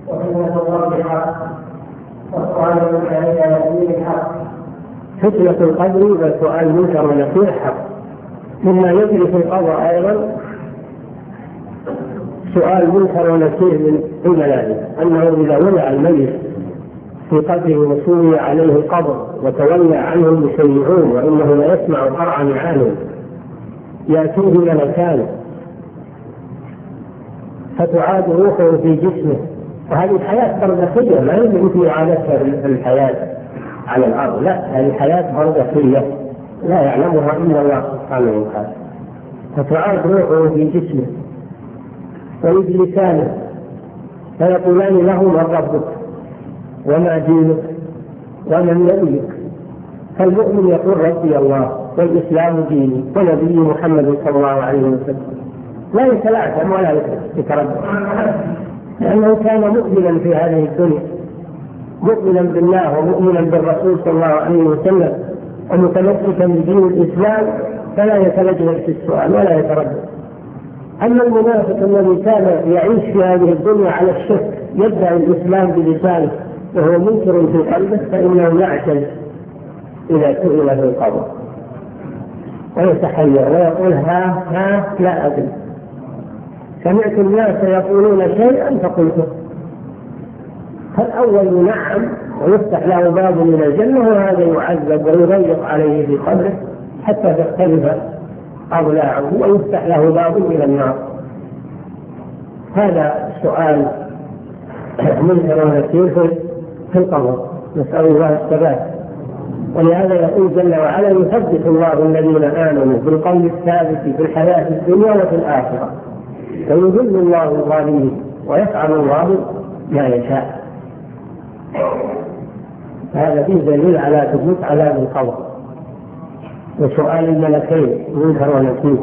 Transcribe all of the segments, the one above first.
وسنة الله حق، والسؤال منك إلى دين الحق. فتنة القبر وسؤال منكر ونكير حق. مما يجري في القبر أيضا سؤال منكر ونكير من الملائكة، أنه إذا وضع الميت في قبره وسوي عليه القبر وتولى عنه المشيعون وإنه لا يسمع قرع نعالهم يأتيه ملكان فتعاد روحه في جسمه. وهذه الحياة برزخية، لا يمكن إعادتها في الحياة على الأرض، لا، هذه حياة برزخية لا يعلمها إلا الله سبحانه وتعالى. فتعاد روحه في جسمه ويجلسانه فيقولان له: من ربك وما دينك ومن نبيك؟ فالمؤمن يقول: ربي الله والإسلام ديني ونبي محمد صلى الله عليه وسلم، لا يتلعثم ولا يتردد، لأنه كان مؤمنا في هذه الدنيا، مؤمنا بالله ومؤمنا بالرسول صلى الله عليه وسلم ومتمسكا بدين الإسلام، فلا يتلجلج في السؤال ولا يتردد. أما المنافق الذي كان يعيش في هذه الدنيا على الشرك يدعي الإسلام بلسانه وهو منكر في قلبه، فإنه يعجز إذا سئل في القبر ويتحير ويقول: ها لا أدري، سمعت الناس يقولون شيئا فقلته. فالأول نعم ويفتح له باب من الجنة، وهذا يعذب ويضيق عليه في قبره حتى تختلف أضلاعه ويفتح له باب من النار. هذا سؤال منكر ونكير في القبر، نسأل الله الثبات. ولهذا يقول جل وعلا: يثبت الله الذين آمنوا بالقول الثابت في الحياة الدنيا وفي الآخرة ويذل الله الظالمين ويفعل الله ما يشاء. هذا فيه دليل على ثبوت عذاب القبر وسؤال الملكين منكر ونكير.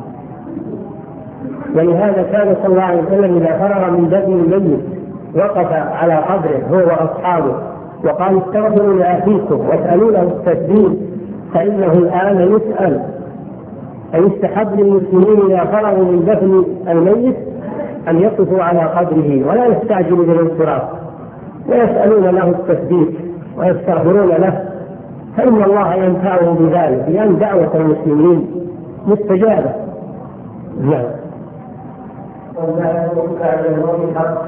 ولهذا كان صلى الله عليه وسلم إذا فرغ من دفن الميت وقف على قبره هو وأصحابه وقال: استغفروا لأخيكم واسألوا له التثبيت فإنه الآن يسأل. فيستحب للمسلمين إذا فرغوا من دفن الميت أن يقفوا على قبره ولا يستعجلوا بالانصراف، ويسألون له التثبيت ويستغفرون له، فإن الله ينفعه بذلك، لأن دعوة المسلمين مستجابة. نعم.